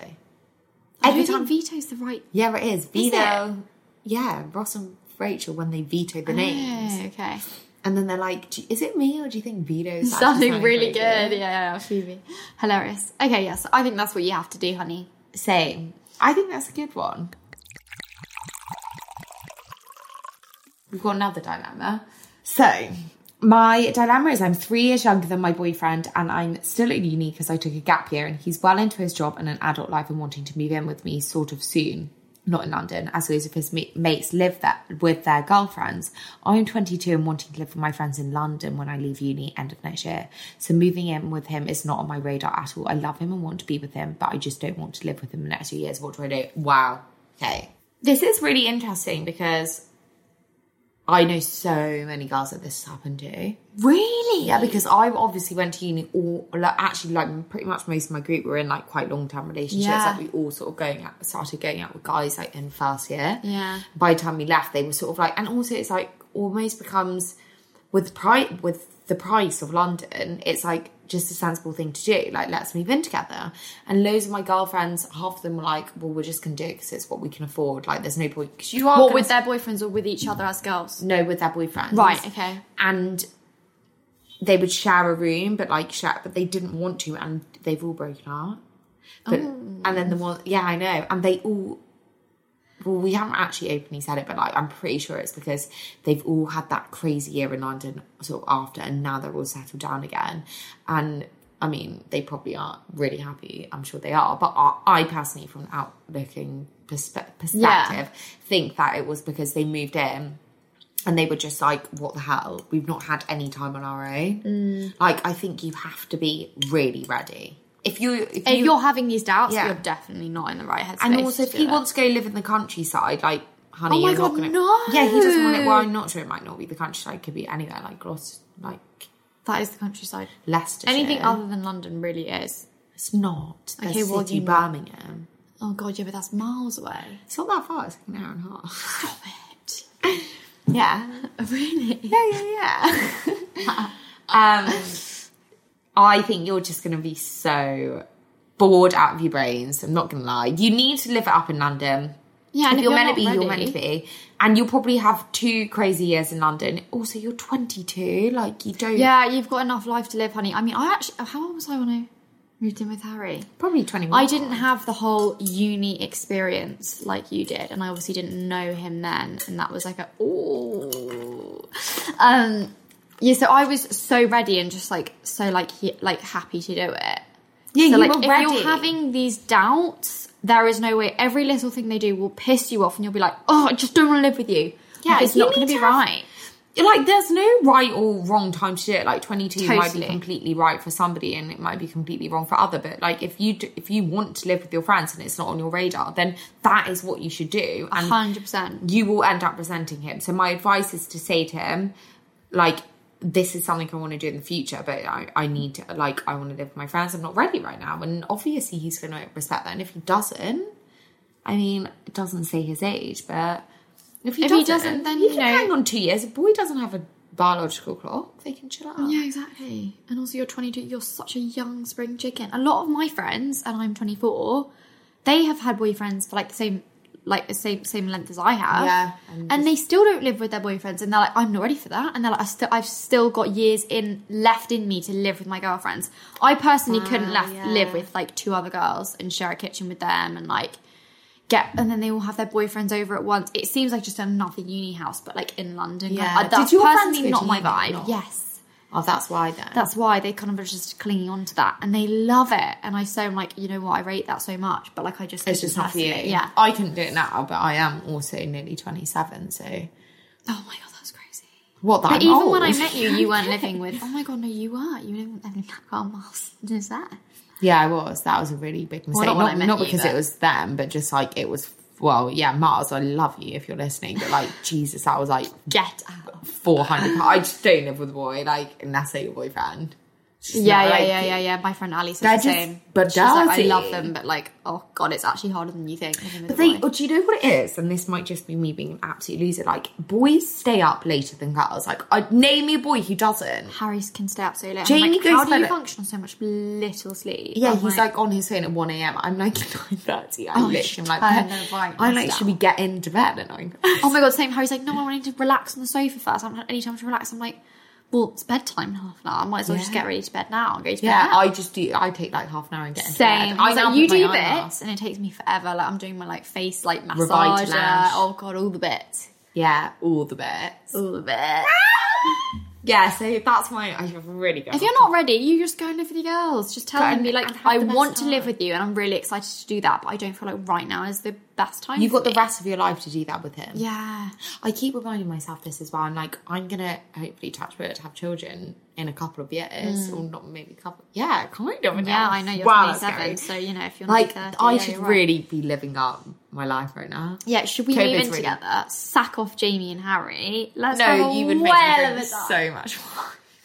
I don't think veto's the right... Yeah, it is. Is Veto. it? Yeah, Ross and Rachel, when they veto the names. Oh, okay. And then they're like, is it me or do you think veto's Something really good. Yeah, Phoebe. Hilarious. Okay, yes. I think that's what you have to do, honey. Same. I think that's a good one. We've got another dilemma. So, my dilemma is I'm 3 years younger than my boyfriend and I'm still at uni because I took a gap year, and he's well into his job and an adult life and wanting to move in with me sort of soon. Not in London, as loads of his mates live there with their girlfriends. I'm 22 and wanting to live with my friends in London when I leave uni end of next year. So moving in with him is not on my radar at all. I love him and want to be with him, but I just don't want to live with him the next 2 years. What do I do? Wow. Okay. This is really interesting because I know so many girls that this has happened to. Really? Yeah, because I obviously went to uni pretty much most of my group were in like quite long-term relationships. Yeah. Like we all sort of started going out with guys like in first year. Yeah. By the time we left, they were sort of like, and also it's like almost becomes with the price of London, it's like just a sensible thing to do. Like, let's move in together. And loads of my girlfriends, half of them were like, well, we're just going to do it because it's what we can afford. Like, there's no point. Because you are What, with their boyfriends or with each other as girls? No, with their boyfriends. Right, okay. And they would share a room, but they didn't want to, and they've all broken up. But and then the one, yeah, I know, and they all. Well, we haven't actually openly said it, but like I'm pretty sure it's because they've all had that crazy year in London sort of after, and now they're all settled down again. And I mean, they probably aren't really happy. I'm sure they are. But I personally, from an outlooking perspective, think that it was because they moved in and they were just like, what the hell? We've not had any time on our own. Like, I think you have to be really ready. If you're having these doubts, you're definitely not in the right headspace. And also, if he wants to go live in the countryside, like, honey, oh my you're God, not going to... no! Yeah, he doesn't want it. Well, I'm not sure it might not be the countryside. It could be anywhere, like Gloucester, like... That is the countryside. Leicestershire. Anything other than London really is. It's not. Okay, well, city, Birmingham. Oh God, yeah, but that's miles away. It's not that far. It's like an hour and a half. Stop it. Yeah. Really? Yeah. I think you're just going to be so bored out of your brains. I'm not going to lie. You need to live it up in London. Yeah, and if you're meant to be, ready, you're meant to be. And you'll probably have 2 crazy years in London. Also, you're 22. Like, you don't... Yeah, you've got enough life to live, honey. I mean, how old was I when I moved in with Harry? Probably 21. I didn't have the whole uni experience like you did. And I obviously didn't know him then. And that was like yeah, so I was so ready and just like, so like happy to do it. Yeah, so you like, were if ready. you're having these doubts, there is no way. Every little thing they do will piss you off and you'll be like, oh, I just don't want to live with you. Yeah, like, it's not going to be right. Like, there's no right or wrong time to do it. Like, 22 might be Totally. completely right for somebody and it might be completely wrong for other. But, like, if you want to live with your friends and it's not on your radar, then that is what you should do. And 100%. you will end up resenting him. So my advice is to say to him, like, this is something I want to do in the future, but I need to, like, I want to live with my friends. I'm not ready right now. And obviously he's going to respect that. And if he doesn't, I mean, it doesn't say his age, but if he doesn't, then, he you can know, hang on 2 years. A boy doesn't have a biological clock. They can chill out. Yeah, exactly. And also you're 22, you're such a young spring chicken. A lot of my friends, and I'm 24, they have had boyfriends for like the same length as I have. Yeah. And they still don't live with their boyfriends and they're like, I'm not ready for that. And they're like, I've still got years left in me to live with my girlfriends. I personally couldn't live with like 2 other girls and share a kitchen with them and like and then they all have their boyfriends over at once. It seems like just another uni house, but like in London. Yeah. That's Did your friends personally go not to my uni or vibe. not? Yes. Oh, that's why then. That's why they kind of are just clinging on to that and they love it. And I'm like, you know what, I rate that so much, but like I just... It's just not for you. Yeah. I couldn't do it now, but I am also nearly 27, so... Oh my God, that's crazy. What, that But I'm even old? when I met you, you weren't living with... Oh my God, no, you were. You didn't live in Miles. Is that? Yeah, I was. That was a really big mistake. Well, not when I met not you, because but- it was them, but just like it was... Well, yeah, Mars, I love you if you're listening, but like, Jesus, that was like... Get out. 400. I just don't live with a boy, like, unless they're your boyfriend. It's just Yeah. not, like, My friend Ali says They're the just same. but She's like, I dirty. love them, but like, oh God, it's actually harder than you think. But do you know what it is? And this might just be me being an absolute loser. Like, boys stay up later than girls. Like, name me a boy who doesn't. Harry can stay up so late. Jamie I'm like, goes how to do you bed- function on so much little sleep? Yeah, I'm he's like on his phone at 1 a.m. I'm like 9:30. I'm literally like, I'm like, should we get into bed at 9? Oh my God, same. Harry's like, no, I want to relax on the sofa first. I haven't had any time to relax. I'm like, well, it's bedtime in half an hour. I might as well just get ready to bed now and go to bed. Yeah, now. I take like half an hour and get into Same. bed. I was now like, you put do my eye mask. bits, and it takes me forever. Like, I'm doing my like face like massager. Revitalash. Oh God, all the bits. Yeah, all the bits. All the bits. Yeah, so that's my... I have really good. If you're not ready, you just go and live with your girls. Just tell Go them, and- be like, and have I the best want to time. live with you, and I'm really excited to do that, but I don't feel like right now is the best time. You've for got the me. rest of your life to do that with him. Yeah. I keep reminding myself this as well. I'm like, I'm going to hopefully touch wood, have children in a couple of years. Or not maybe a couple. Yeah, kind of. Yeah, I know you're Wow, that's 27, scary. so you know if you're Like, not 30, I yeah, should you're right. really be living up my life right now. Yeah, should we COVID's move in really- together? Sack off Jamie and Harry. Let's have No, a you would make whale me of feel a time. so much fun.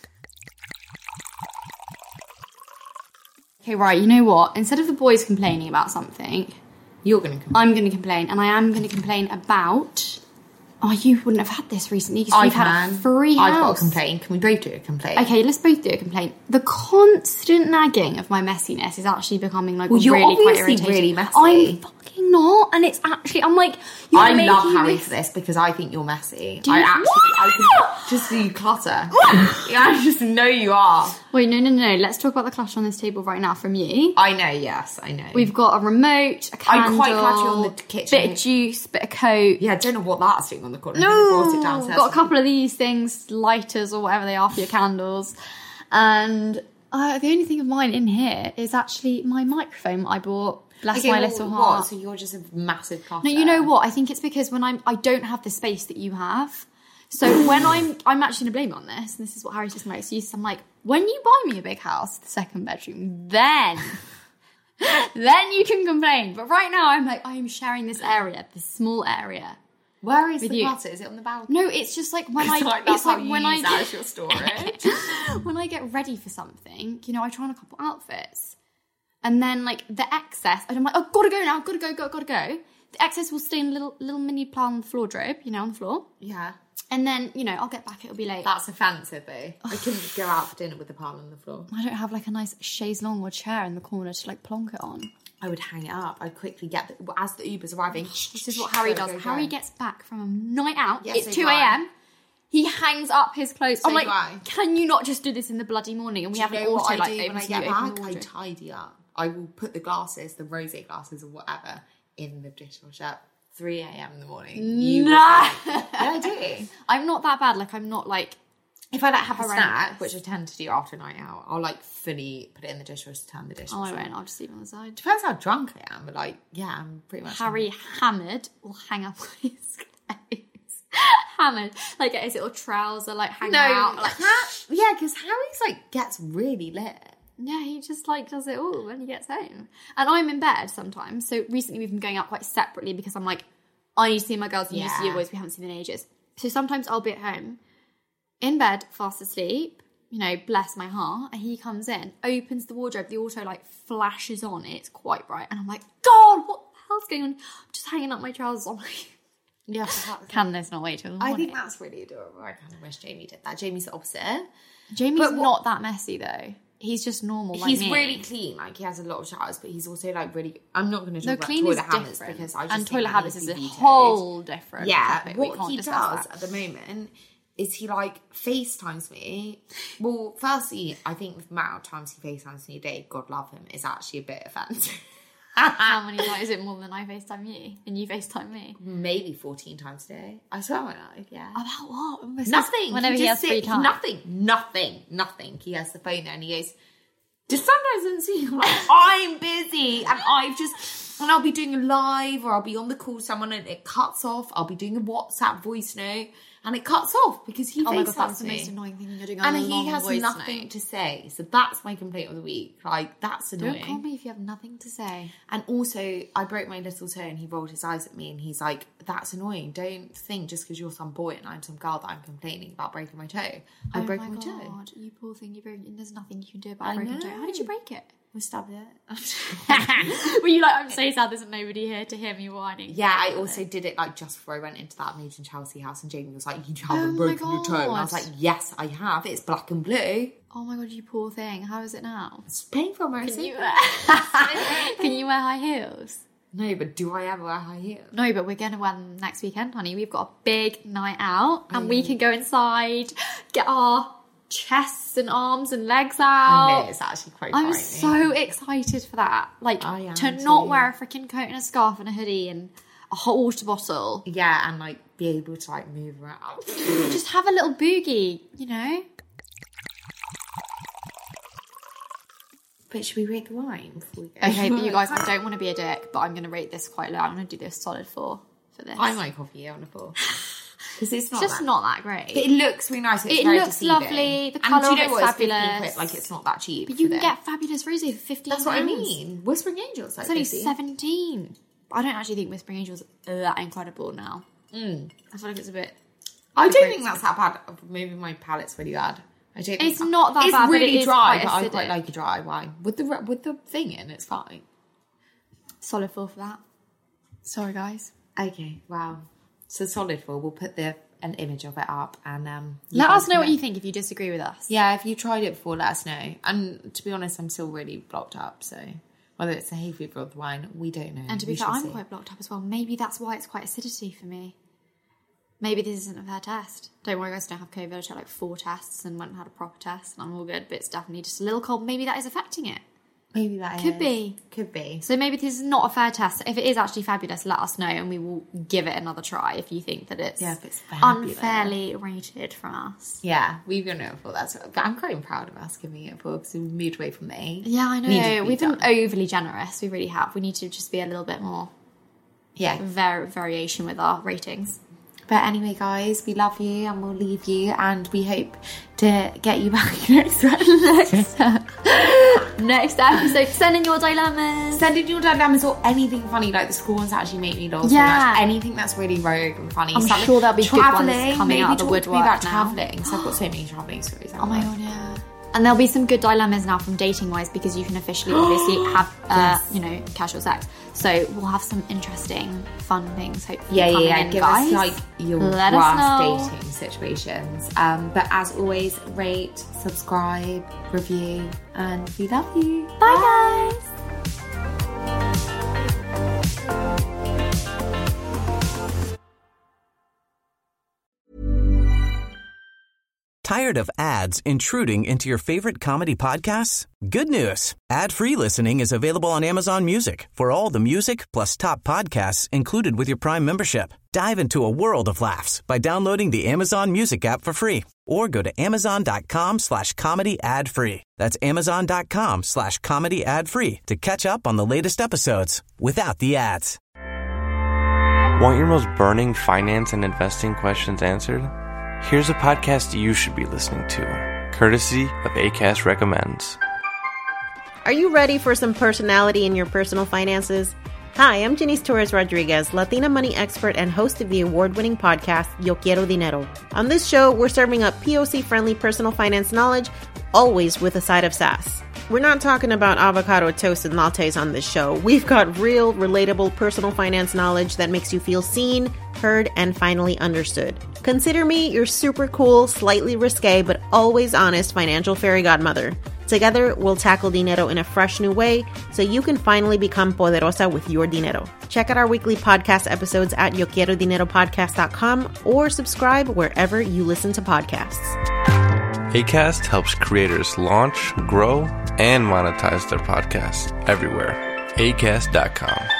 Okay, right, you know what? Instead of the boys complaining about something, You're going to I'm going to complain, and I am going to complain about... Oh, you wouldn't have had this recently because I we've had a free house. I've got a complaint. Can we both do a complaint? Okay, let's both do a complaint. The constant nagging of my messiness is actually becoming like Well, you're really quite obviously irritating. really messy. I'm fucking not, and it's actually I'm like you're I making love Harry me- for this because I think you're messy. Do you- I can just see you clutter. Yeah, I just know you are. Wait, no. Let's talk about the clutter on this table right now from you. I know, yes, I know. We've got a remote, a candle, I'm quite glad you're on the kitchen. bit of juice, bit of coke. Yeah, I don't know what that's doing on the corner. No, I brought it downstairs. got a couple of these things, lighters or whatever they are for your candles, and The only thing of mine in here is actually my microphone I bought. Bless my little heart. What? So you're just a massive clutter. No, you know what? I think it's because when I don't have the space that you have. So when I'm actually going to blame it on this, and this is what Harry says to most use. I'm like, when you buy me a big house, the second bedroom, then you can complain. But right now, I'm like, I am sharing this area, this small area. Where is the you. clutter? Is it on the balcony? No, it's just like when that's your storage. when I get ready for something, you know, I try on a couple outfits. And then, like, the excess, and I'm like, oh, gotta go now, gotta go. The excess will stay in a little mini pile on the wardrobe, you know, on the floor. Yeah. And then, you know, I'll get back, it'll be late. That's offensive, though. I couldn't go out for dinner with the pile on the floor. I don't have, like, a nice chaise longue or chair in the corner to, like, plonk it on. I would hang it up. I'd quickly get, as the Uber's arriving. This is what Harry does. Harry gets back from a night out. Yes, it's 2 a.m. He hangs up his clothes. I'm like, do I. Can you not just do this in the bloody morning? And we have an auto, what I like, do when open I so get you open back? the I wardrobe. tidy up. I will put the glasses, the rosé glasses or whatever, in the dishwasher. 3 a.m. in the morning. Yeah, I do. I'm not that bad. Like, I'm not like... If I have a horrendous. snack, which I tend to do after a night out, I'll like fully put it in the dishwasher, turn the dishwasher. Oh, I won't. I'll just leave it on the side. Depends how drunk I am, but like, yeah, I'm pretty much... Harry hammered will hang up his clothes. Hammered. Like, get his little trouser, like, hanging out. Like, yeah, because Harry's like, gets really lit. yeah, he just, like, does it all when he gets home. And I'm in bed sometimes. So recently we've been going out quite separately because I'm like, I need to see my girls, you need to see your boys, we haven't seen them in ages. So sometimes I'll be at home, in bed, fast asleep, you know, bless my heart, and he comes in, opens the wardrobe, the auto, like, flashes on, it's quite bright, and I'm like, God, what the hell's going on? I'm just hanging up my trousers on my... Yeah, Can this not wait till the morning? I think that's really adorable. I kind of wish Jamie did that. Jamie's the opposite. Jamie's not that messy, though. He's just normal, like he's me. really clean, like he has a lot of showers, but he's also like really... I'm not going to talk about clean toilet is habits different. because I just and think toilet that habits needs is to a be vetoed. whole different topic. What we he can't does discuss at that. the moment is he like FaceTimes me. Well, firstly, I think the amount of times he FaceTimes me a day, God love him, is actually a bit offensive. How many times? Is it more than I FaceTime you? And you FaceTime me? Maybe 14 times a day. I swear on my life, yeah. About what? Nothing. Whenever he has free time. Nothing. He has the phone there and he goes, just sometimes doesn't see like, I'm busy and I'll be doing a live or I'll be on the call with someone and it cuts off. I'll be doing a WhatsApp voice note and it cuts off because he Oh my God, FaceTimes that's the me. most annoying thing you're doing on And a long he has voice nothing note. to say. So that's my complaint of the week. Like, that's annoying. Don't call me if you have nothing to say. And also, I broke my little toe and he rolled his eyes at me and he's like, that's annoying. Don't think just because you're some boy and I'm some girl that I'm complaining about breaking my toe. I broke my toe. God, you poor thing, you broke it. There's nothing you can do about a broken toe. How did you break it? I stabbed it. Were you like, I'm so sad there's nobody here to hear me whining? Yeah, I also did it like just before I went into that Made in Chelsea house and Jamie was like, you haven't broken your toe. And I was like, yes, I have. It's black and blue. Oh my God, you poor thing. How is it now? It's painful, Mercy. Can you wear high heels? No, but do I ever wear high heels? No, but we're going to wear them next weekend, honey. We've got a big night out and we can go inside, get our chests and arms and legs out. I know, it's actually quite I'm frightening. so excited for that. Like, I am to not too. wear a freaking coat and a scarf and a hoodie and a hot water bottle. Yeah, and like be able to like move around. Just have a little boogie, you know? But should we rate the wine before we go? Okay, but you guys, I don't want to be a dick, but I'm going to rate this quite low. I'm going to do this solid 4 for this. I might copy you on a 4. Because it's not just that. not that great. But it looks really nice. It's It very looks deceiving. lovely. The And colour do you of know it's what? It's 15 fabulous. quid. Like, it's not that cheap. But you for can this. get fabulous rosé for 15 That's what I mean. Whispering Angels. Like, It's only 50. 17. I don't actually think Whispering Angels are that incredible now. I feel like it's a bit... I don't think that's that bad. Maybe my palate's really bad. I don't. It's think not that it's bad, but really it is dry, quite but I acidic. quite like a dry wine with the thing in. It's fine. Solid 4 for that. Sorry, guys. Okay. Wow. So solid 4. We'll put an image of it up and Let guys us know can what you think if you disagree with us. Yeah, if you tried it before, let us know. And to be honest, I'm still really blocked up. So whether it's the hay fever or the wine, we don't know. And to be We fair, shall I'm see. quite blocked up as well. Maybe that's why it's quite acidity for me. Maybe this isn't a fair test. Don't worry, guys, don't have COVID. I took like 4 tests and went and had a proper test and I'm all good. But it's definitely just a little cold. Maybe that is affecting it. Maybe that Could be. Could be. So maybe this is not a fair test. If it is actually fabulous, let us know and we will give it another try if you think that it's, if it's fabulous. Unfairly rated from us. Yeah, we've given it a 4. But I'm quite proud of us giving it a 4 because we moved away from the 8. Yeah, I know. We've been overly generous. We really have. We need to just be a little bit more variation with our ratings. But anyway, guys, we love you and we'll leave you, and we hope to get you back next episode. Send in your dilemmas. Send in your dilemmas or anything funny, like the school ones actually make me laugh so much. Anything that's really rogue and funny. I'm sure there'll be good ones coming out of the woodwork about now. travelling, so I've got so many travelling stories. Oh my god, yeah. And there'll be some good dilemmas now from dating wise because you can officially obviously have casual sex. So we'll have some interesting, fun things hopefully coming in, give guys. us like your worst dating situations. But as always, rate, subscribe, review, and we love you. Bye guys. Tired of ads intruding into your favorite comedy podcasts? Good news. Ad-free listening is available on Amazon Music for all the music plus top podcasts included with your Prime membership. Dive into a world of laughs by downloading the Amazon Music app for free or go to amazon.com/comedy ad-free. That's amazon.com/comedy ad-free to catch up on the latest episodes without the ads. Want your most burning finance and investing questions answered? Here's a podcast you should be listening to, courtesy of Acast Recommends. Are you ready for some personality in your personal finances? Hi, I'm Janice Torres Rodriguez, Latina money expert and host of the award-winning podcast, Yo Quiero Dinero. On this show, we're serving up POC-friendly personal finance knowledge, always with a side of sass. We're not talking about avocado toast and lattes on this show. We've got real, relatable personal finance knowledge that makes you feel seen, heard, and finally understood. Consider me your super cool, slightly risque, but always honest financial fairy godmother. Together, we'll tackle dinero in a fresh new way so you can finally become poderosa with your dinero. Check out our weekly podcast episodes at YoQuieroDineroPodcast.com or subscribe wherever you listen to podcasts. Acast helps creators launch, grow, and monetize their podcasts everywhere. Acast.com.